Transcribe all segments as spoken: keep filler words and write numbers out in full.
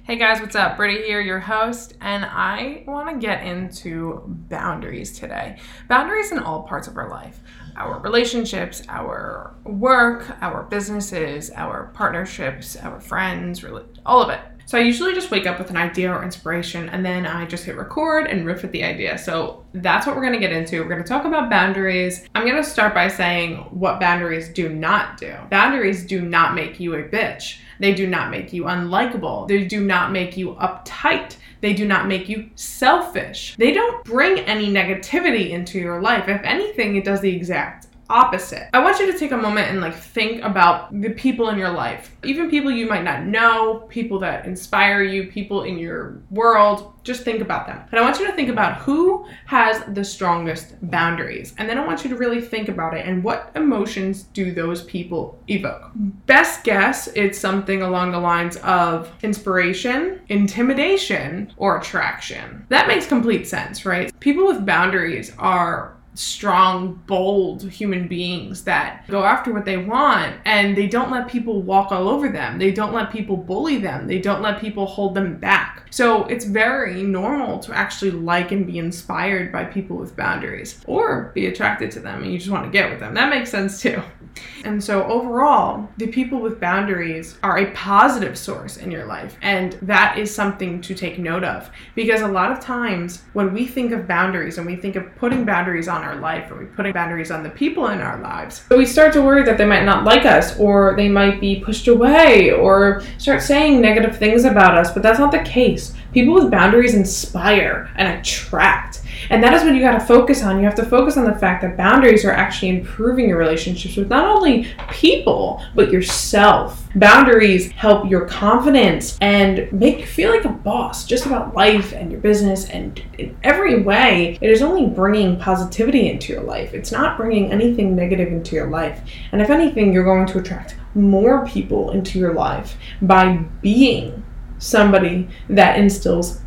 Hey guys, what's up? Brittany here, your host, and I want to get into boundaries today. Boundaries in all parts of our life. Our relationships, our work, our businesses, our partnerships, our friends, all of it. So I usually just wake up with an idea or inspiration and then I just hit record and riff at the idea. So that's what we're going to get into. We're going to talk about boundaries. I'm going to start by saying what boundaries do not do. Boundaries do not make you a bitch. They do not make you unlikable. They do not make you uptight. They do not make you selfish. They don't bring any negativity into your life. If anything, it does the exact opposite. I want you to take a moment and like think about the people in your life, even people you might not know, people that inspire you, people in your world. Just think about them. And I want you to think about who has the strongest boundaries. And then I want you to really think about it and what emotions do those people evoke. Best guess, it's something along the lines of inspiration, intimidation, or attraction. That makes complete sense, right? People with boundaries are strong, bold human beings that go after what they want, and they don't let people walk all over them. They don't let people bully them. They don't let people hold them back. So it's very normal to actually like and be inspired by people with boundaries or be attracted to them and you just want to get with them. That makes sense too. And so overall, the people with boundaries are a positive source in your life. And that is something to take note of, because a lot of times when we think of boundaries and we think of putting boundaries on our life, or we putting boundaries on the people in our lives, we start to worry that they might not like us, or they might be pushed away, or start saying negative things about us. But that's not the case. People with boundaries inspire and attract. And that is what you got to focus on. You have to focus on the fact that boundaries are actually improving your relationships with not only people, but yourself. Boundaries help your confidence and make you feel like a boss just about life and your business. And in every way, it is only bringing positivity into your life. It's not bringing anything negative into your life. And if anything, you're going to attract more people into your life by being somebody that instills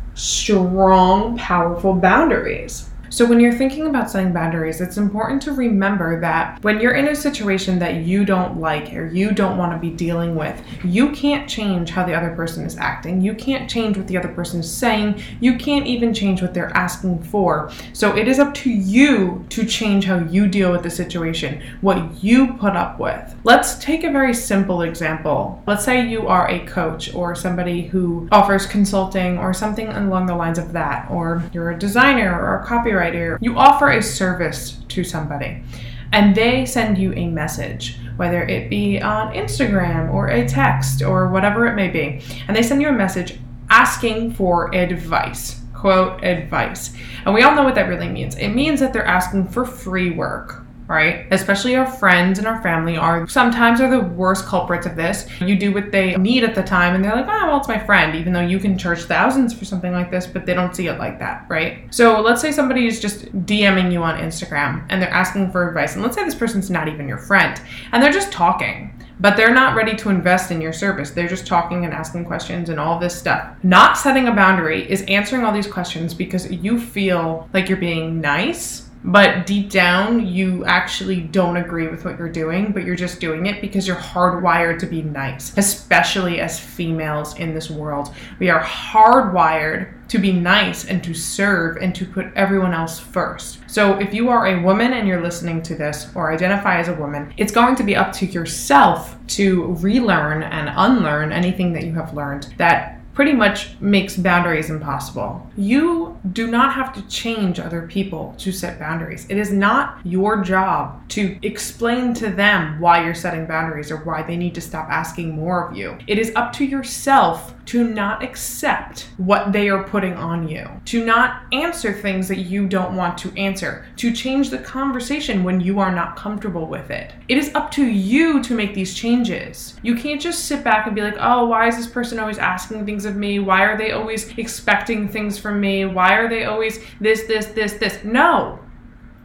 strong, powerful boundaries. So when you're thinking about setting boundaries, it's important to remember that when you're in a situation that you don't like or you don't want to be dealing with, you can't change how the other person is acting. You can't change what the other person is saying. You can't even change what they're asking for. So it is up to you to change how you deal with the situation, what you put up with. Let's take a very simple example. Let's say you are a coach or somebody who offers consulting or something along the lines of that, or you're a designer or a copywriter. You offer a service to somebody and they send you a message, whether it be on Instagram or a text or whatever it may be, and they send you a message asking for advice, quote, advice. And we all know what that really means. It means that they're asking for free work. Right? Especially our friends and our family are sometimes are the worst culprits of this. You do what they need at the time and they're like, oh, well, it's my friend, even though you can charge thousands for something like this, but they don't see it like that, right? So let's say somebody is just DMing you on Instagram and they're asking for advice. And let's say this person's not even your friend and they're just talking, but they're not ready to invest in your service. They're just talking and asking questions and all this stuff. Not setting a boundary is answering all these questions because you feel like you're being nice, but deep down, you actually don't agree with what you're doing, but you're just doing it because you're hardwired to be nice, especially as females in this world. We are hardwired to be nice and to serve and to put everyone else first. So if you are a woman and you're listening to this or identify as a woman, it's going to be up to yourself to relearn and unlearn anything that you have learned that pretty much makes boundaries impossible. You do not have to change other people to set boundaries. It is not your job to explain to them why you're setting boundaries or why they need to stop asking more of you. It is up to yourself to not accept what they are putting on you, to not answer things that you don't want to answer, to change the conversation when you are not comfortable with it. It is up to you to make these changes. You can't just sit back and be like, oh, why is this person always asking things of me? Why are they always expecting things from me? Why are they always this, this, this, this? No.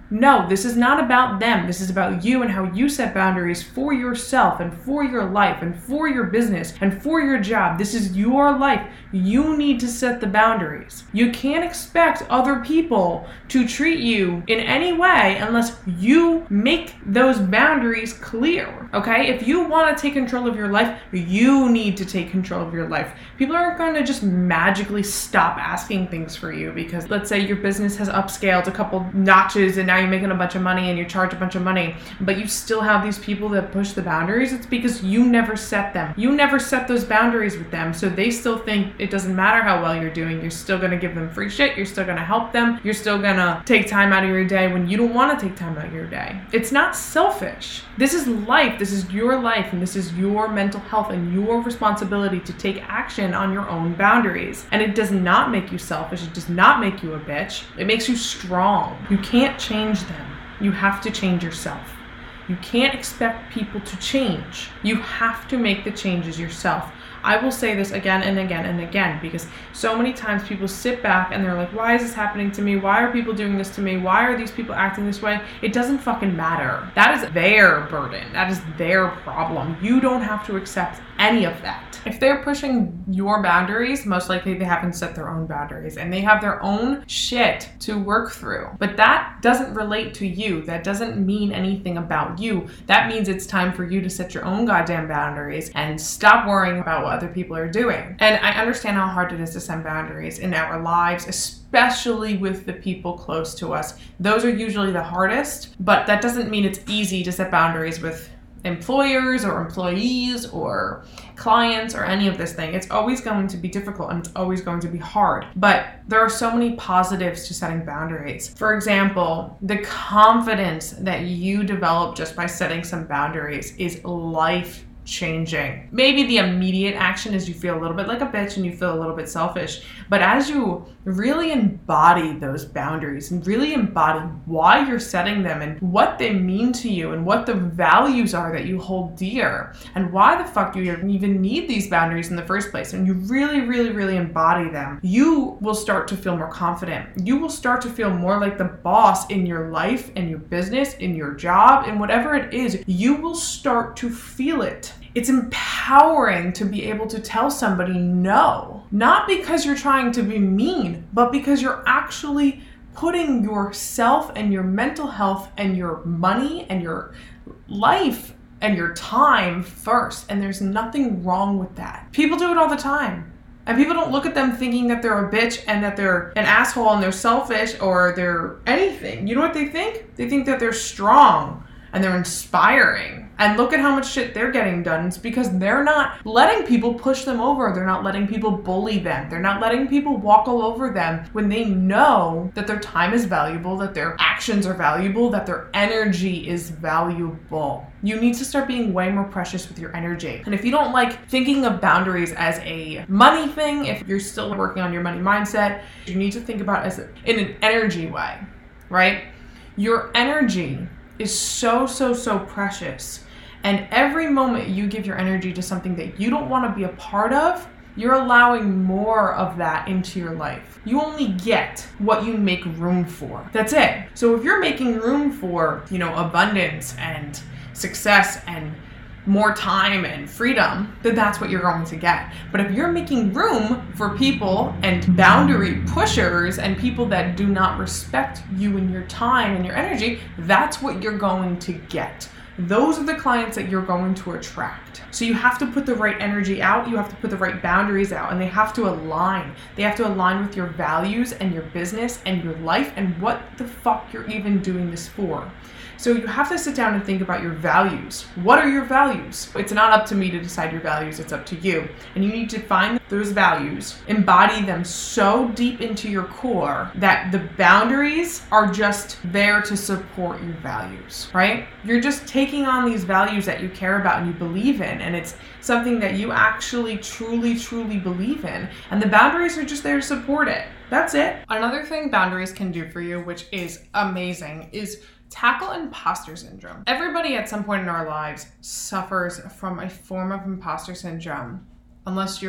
No, this is not about them. This is about you and how you set boundaries for yourself and for your life and for your business and for your job. This is your life. You need to set the boundaries. You can't expect other people to treat you in any way unless you make those boundaries clear, okay? If you want to take control of your life, you need to take control of your life. People aren't going to just magically stop asking things for you because let's say your business has upscaled a couple notches and now you're making a bunch of money and you charge a bunch of money, but you still have these people that push the boundaries. It's because you never set them. You never set those boundaries with them, so they still think it doesn't matter how well you're doing. You're still going to give them free shit. You're still going to help them. You're still going to take time out of your day when you don't want to take time out of your day. It's not selfish. This is life. This is your life, and this is your mental health and your responsibility to take action on your own boundaries. And it does not make you selfish. It does not make you a bitch. It makes you strong. You can't change them. You have to change yourself. You can't expect people to change. You have to make the changes yourself. I will say this again and again and again because so many times people sit back and they're like, why is this happening to me? Why are people doing this to me? Why are these people acting this way? It doesn't fucking matter. That is their burden. That is their problem. You don't have to accept any of that. If they're pushing your boundaries, most likely they haven't set their own boundaries and they have their own shit to work through. But that doesn't relate to you. That doesn't mean anything about you. That means it's time for you to set your own goddamn boundaries and stop worrying about what other people are doing. And I understand how hard it is to set boundaries in our lives, especially with the people close to us. Those are usually the hardest, but that doesn't mean it's easy to set boundaries with employers or employees or clients or any of this thing. It's always going to be difficult and it's always going to be hard. But there are so many positives to setting boundaries. For example, the confidence that you develop just by setting some boundaries is life changing. Maybe the immediate action is you feel a little bit like a bitch and you feel a little bit selfish. But as you really embody those boundaries and really embody why you're setting them and what they mean to you and what the values are that you hold dear and why the fuck you even need these boundaries in the first place, and you really, really, really embody them, you will start to feel more confident. You will start to feel more like the boss in your life, in your business, in your job, in whatever it is. You will start to feel it. It's empowering to be able to tell somebody no, not because you're trying to be mean, but because you're actually putting yourself and your mental health and your money and your life and your time first. And there's nothing wrong with that. People do it all the time. And people don't look at them thinking that they're a bitch and that they're an asshole and they're selfish or they're anything. You know what they think? They think that they're strong and they're inspiring. And look at how much shit they're getting done. It's because they're not letting people push them over. They're not letting people bully them. They're not letting people walk all over them when they know that their time is valuable, that their actions are valuable, that their energy is valuable. You need to start being way more precious with your energy. And if you don't like thinking of boundaries as a money thing, if you're still working on your money mindset, you need to think about it as a, in an energy way, right? Your energy is so, so, so precious. And every moment you give your energy to something that you don't want to be a part of, you're allowing more of that into your life. You only get what you make room for. That's it. So if you're making room for, you know, abundance and success and more time and freedom, then that's what you're going to get. But if you're making room for people and boundary pushers and people that do not respect you and your time and your energy, that's what you're going to get. Those are the clients that you're going to attract. So you have to put the right energy out, you have to put the right boundaries out, and they have to align. They have to align with your values and your business and your life and what the fuck you're even doing this for. So you have to sit down and think about your values. What are your values? It's not up to me to decide your values, it's up to you. And you need to find those values, embody them so deep into your core that the boundaries are just there to support your values, right? You're just taking on these values that you care about and you believe in, and it's something that you actually truly, truly believe in. And the boundaries are just there to support it. That's it. Another thing boundaries can do for you, which is amazing, is tackle imposter syndrome. Everybody at some point in our lives suffers from a form of imposter syndrome, unless you're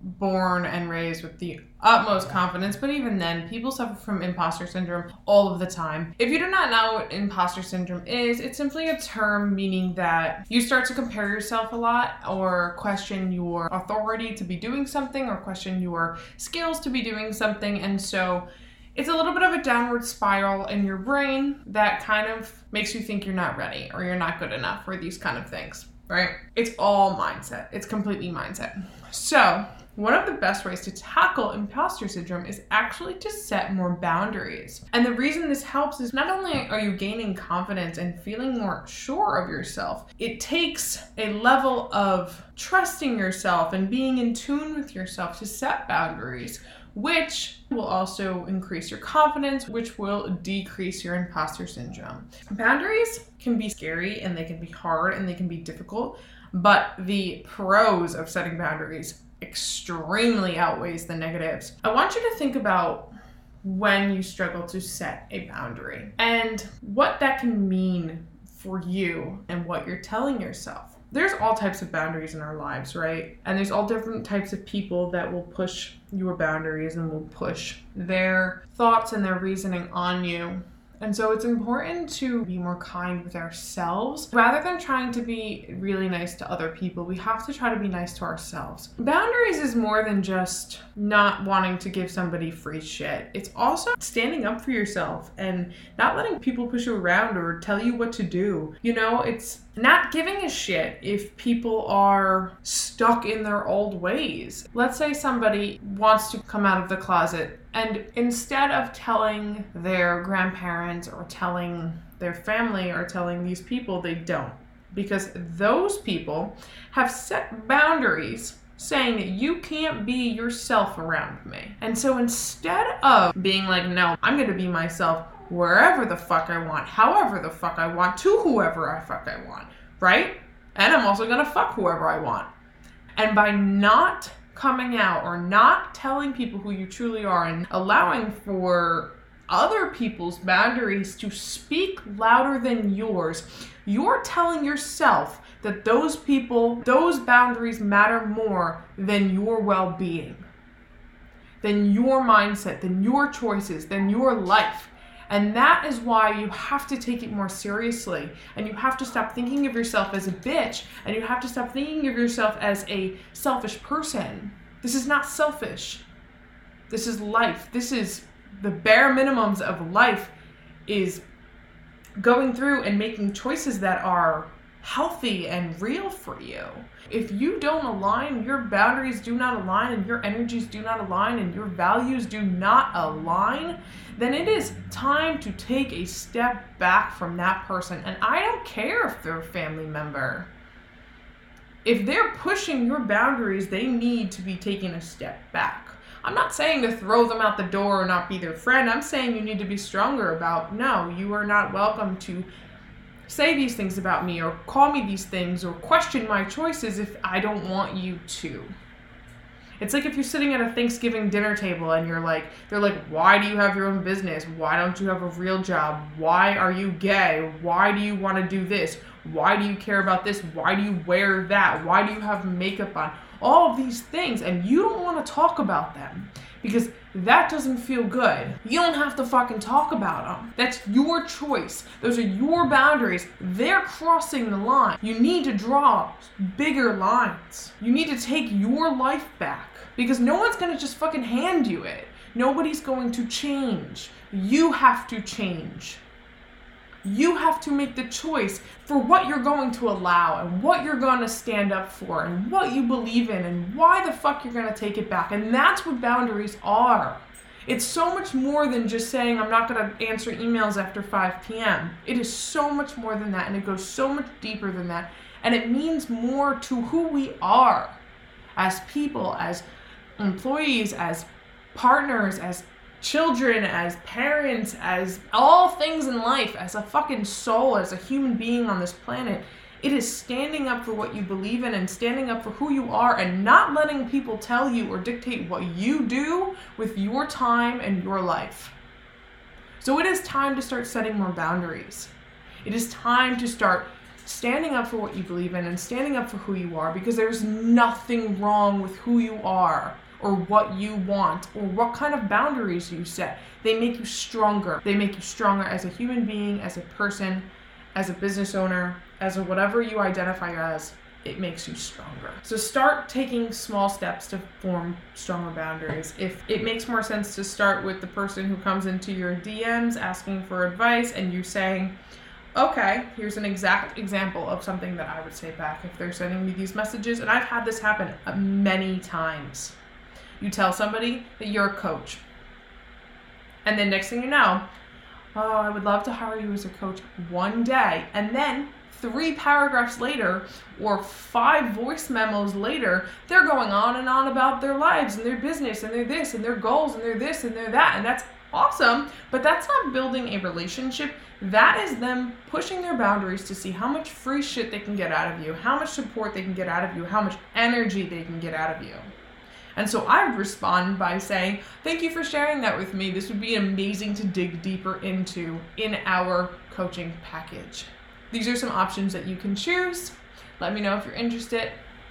born and raised with the utmost confidence, but even then, people suffer from imposter syndrome all of the time. If you do not know what imposter syndrome is, it's simply a term meaning that you start to compare yourself a lot or question your authority to be doing something or question your skills to be doing something, and so it's a little bit of a downward spiral in your brain that kind of makes you think you're not ready or you're not good enough or these kind of things, right? It's all mindset. It's completely mindset. So one of the best ways to tackle imposter syndrome is actually to set more boundaries. And the reason this helps is not only are you gaining confidence and feeling more sure of yourself, it takes a level of trusting yourself and being in tune with yourself to set boundaries, which will also increase your confidence, which will decrease your imposter syndrome. Boundaries can be scary and they can be hard and they can be difficult, but the pros of setting boundaries extremely outweighs the negatives. I want you to think about when you struggle to set a boundary and what that can mean for you and what you're telling yourself. There's all types of boundaries in our lives, right? And there's all different types of people that will push your boundaries and will push their thoughts and their reasoning on you. And so it's important to be more kind with ourselves. Rather than trying to be really nice to other people, we have to try to be nice to ourselves. Boundaries is more than just not wanting to give somebody free shit. It's also standing up for yourself and not letting people push you around or tell you what to do. You know, it's not giving a shit if people are stuck in their old ways. Let's say somebody wants to come out of the closet, and instead of telling their grandparents or telling their family or telling these people, they don't. Because those people have set boundaries saying that you can't be yourself around me. And so instead of being like, no, I'm going to be myself wherever the fuck I want, however the fuck I want, to whoever I fuck I want, right? And I'm also going to fuck whoever I want. And by not coming out or not telling people who you truly are and allowing for other people's boundaries to speak louder than yours, you're telling yourself that those people, those boundaries matter more than your well-being, than your mindset, than your choices, than your life. And that is why you have to take it more seriously, and you have to stop thinking of yourself as a bitch, and you have to stop thinking of yourself as a selfish person. This is not selfish. This is life. This is the bare minimums of life, is going through and making choices that are healthy and real for you. If you don't align, your boundaries do not align, and your energies do not align, and your values do not align, then it is time to take a step back from that person. And I don't care if they're a family member. If they're pushing your boundaries, they need to be taking a step back. I'm not saying to throw them out the door or not be their friend. I'm saying you need to be stronger about, no, you are not welcome to say these things about me or call me these things or question my choices if I don't want you to. It's like if you're sitting at a Thanksgiving dinner table and you're like, they're like, why do you have your own business? Why don't you have a real job? Why are you gay? Why do you want to do this? Why do you care about this? Why do you wear that? Why do you have makeup on? All of these things, and you don't want to talk about them because that doesn't feel good. You don't have to fucking talk about them. That's your choice. Those are your boundaries. They're crossing the line. You need to draw bigger lines. You need to take your life back because no one's going to just fucking hand you it. Nobody's going to change. You have to change. You have to make the choice for what you're going to allow and what you're going to stand up for and what you believe in and why the fuck you're going to take it back. And that's what boundaries are. It's so much more than just saying I'm not going to answer emails after five p.m. It is so much more than that, and it goes so much deeper than that. And it means more to who we are as people, as employees, as partners, as children, as parents, as all things in life, as a fucking soul, as a human being on this planet. It is standing up for what you believe in and standing up for who you are and not letting people tell you or dictate what you do with your time and your life. So it is time to start setting more boundaries. It is time to start standing up for what you believe in and standing up for who you are, because there's nothing wrong with who you are or what you want or what kind of boundaries you set. They make you stronger. They make you stronger as a human being, as a person, as a business owner, as a whatever you identify as. It makes you stronger. So start taking small steps to form stronger boundaries. If it makes more sense to start with the person who comes into your D Ms asking for advice and you saying, okay, here's an exact example of something that I would say back if they're sending me these messages. And I've had this happen many times. You tell somebody that you're a coach. And then next thing you know, oh, I would love to hire you as a coach one day. And then three paragraphs later or five voice memos later, they're going on and on about their lives and their business and their this and their goals and their this and their that. And that's awesome, but that's not building a relationship. That is them pushing their boundaries to see how much free shit they can get out of you, how much support they can get out of you, how much energy they can get out of you. And so I would respond by saying, thank you for sharing that with me. This would be amazing to dig deeper into in our coaching package. These are some options that you can choose. Let me know if you're interested.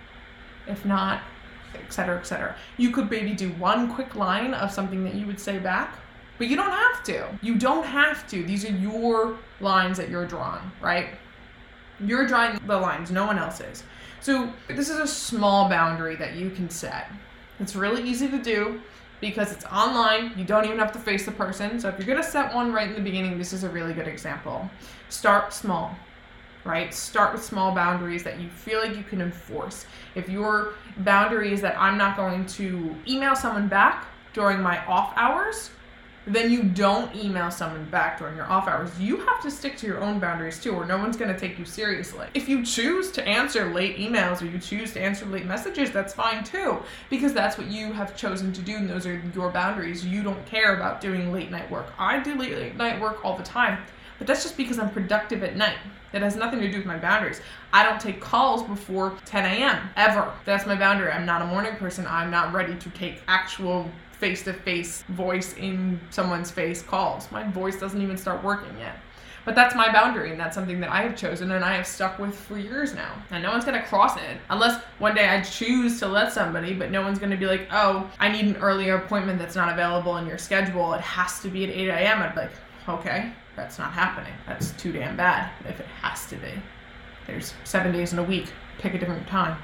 If not, et cetera, et cetera. You could maybe do one quick line of something that you would say back, but you don't have to. You don't have to. These are your lines that you're drawing, right? You're drawing the lines, no one else is. So this is a small boundary that you can set. It's really easy to do because it's online. You don't even have to face the person. So if you're gonna set one right in the beginning, this is a really good example. Start small, right? Start with small boundaries that you feel like you can enforce. If your boundary is that I'm not going to email someone back during my off hours, then you don't email someone back during your off hours. You have to stick to your own boundaries too, or no one's gonna take you seriously. If you choose to answer late emails or you choose to answer late messages, that's fine too, because that's what you have chosen to do and those are your boundaries. You don't care about doing late night work. I do late, late night work all the time, but that's just because I'm productive at night. It has nothing to do with my boundaries. I don't take calls before ten a.m. ever. That's my boundary. I'm not a morning person. I'm not ready to take actual face-to-face voice in someone's face calls. My voice doesn't even start working yet. But that's my boundary, and that's something that I have chosen and I have stuck with for years now. And no one's gonna cross it unless one day I choose to let somebody, but no one's gonna be like, oh, I need an earlier appointment that's not available in your schedule. It has to be at eight a.m. I'd be like, okay, that's not happening. That's too damn bad if it has to be. There's seven days in a week. Pick a different time,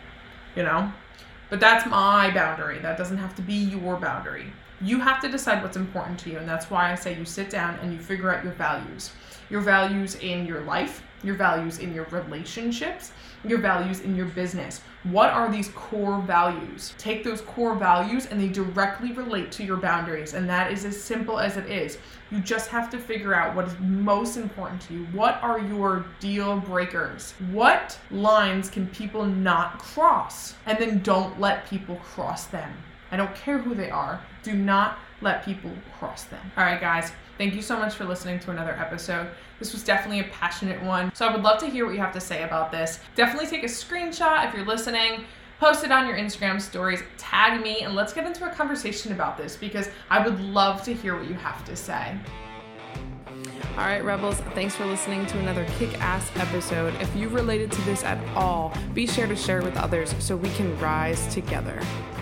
you know? But that's my boundary. That doesn't have to be your boundary. You have to decide what's important to you, and that's why I say you sit down and you figure out your values. Your values in your life, your values in your relationships, your values in your business. What are these core values? Take those core values and they directly relate to your boundaries, and that is as simple as it is. You just have to figure out what is most important to you. What are your deal breakers? What lines can people not cross? And then don't let people cross them. I don't care who they are. Do not let people cross them. All right, guys. Thank you so much for listening to another episode. This was definitely a passionate one. So I would love to hear what you have to say about this. Definitely take a screenshot if you're listening. Post it on your Instagram stories, tag me, and let's get into a conversation about this because I would love to hear what you have to say. All right, Rebels, thanks for listening to another kick-ass episode. If you related to this at all, be sure to share with others so we can rise together.